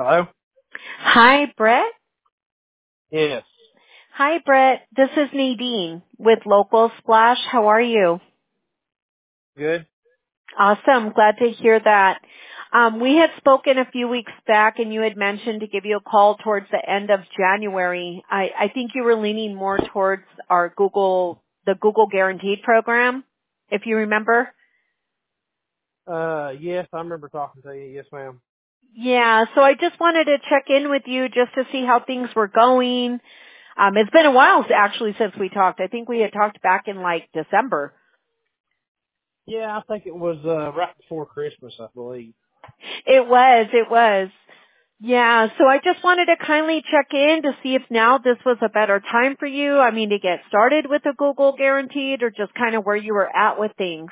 Hello? Hi, Brett. Yes. Hi, Brett. This is Nadine with Local Splash. How are you? Good? Awesome. Glad to hear that. We had spoken a few weeks back and you had mentioned to give you a call towards the end of January. I think you were leaning more towards the Google Guaranteed program, if you remember. Yes, I remember talking to you. Yes, ma'am. Yeah, so I just wanted to check in with you just to see how things were going. It's been a while actually since we talked. I think we had talked back in like December. Yeah, I think it was, right before Christmas, I believe. It was. Yeah, so I just wanted to kindly check in to see if now this was a better time for you. I mean, to get started with the Google Guaranteed or just kind of where you were at with things.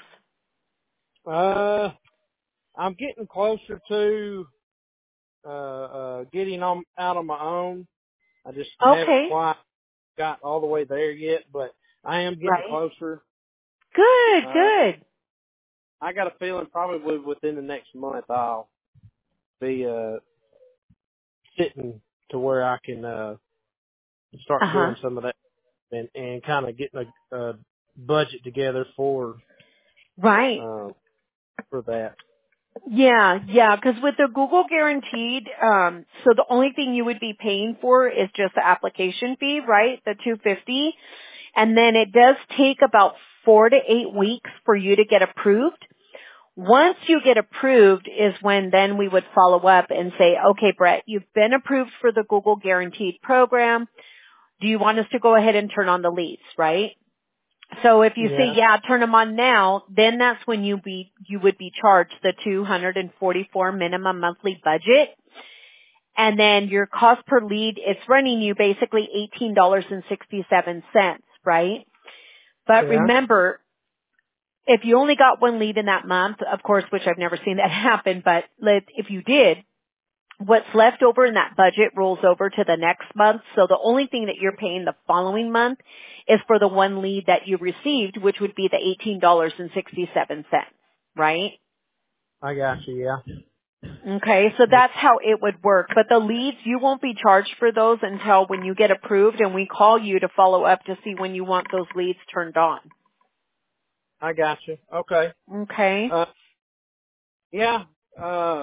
I'm getting closer to, getting on, out on my own. I just haven't Okay. quite got all the way there yet, but I am getting Right. closer. Good, Uh, good. I got a feeling probably within the next month I'll be, sitting to where I can, start Uh-huh. doing some of that and kind of getting a budget together Right. uh, for that. Yeah, because with the Google Guaranteed, so the only thing you would be paying for is just the application fee, right? The $250. And then it does take about 4 to 8 weeks for you to get approved. Once you get approved is when then we would follow up and say, okay, Brett, you've been approved for the Google Guaranteed program. Do you want us to go ahead and turn on the leads, right? So if you say, Yeah, yeah, turn them on now, then that's when you would be charged the 244 minimum monthly budget. And then your cost per lead, it's running you basically $18.67, right? But yeah, remember, if you only got one lead in that month, of course, which I've never seen that happen, but if you did, what's left over in that budget rolls over to the next month. So the only thing that you're paying the following month is for the one lead that you received, which would be the $18.67, right? I got you. Yeah, Okay, so that's how it would work. But the leads, you won't be charged for those until when you get approved and we call you to follow up to see when you want those leads turned on. I got you. Okay. Okay? Uh, yeah. Uh,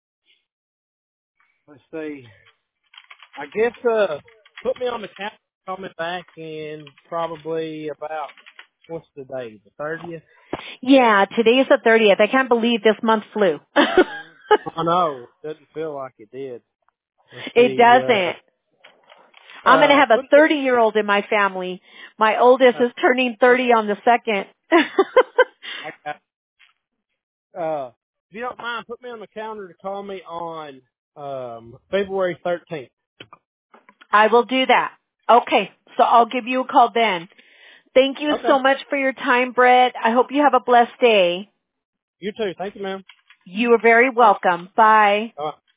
let's see. I guess put me on the calendar. Call me back in probably about what's the day? The 30th. Yeah, today's the 30th. I can't believe this month flew. I know. Doesn't feel like it did. Let's It see. doesn't. I'm going to have a Put it. 30-year-old in my family. My oldest is turning 30 on the 2nd. I got if you don't mind, put me on the calendar to call me on February 13th. I will do that. Okay, so I'll give you a call then. Thank you Okay. so much for your time, Brett. I hope you have a blessed day. You too. Thank you, ma'am. You are very welcome. Bye. All right.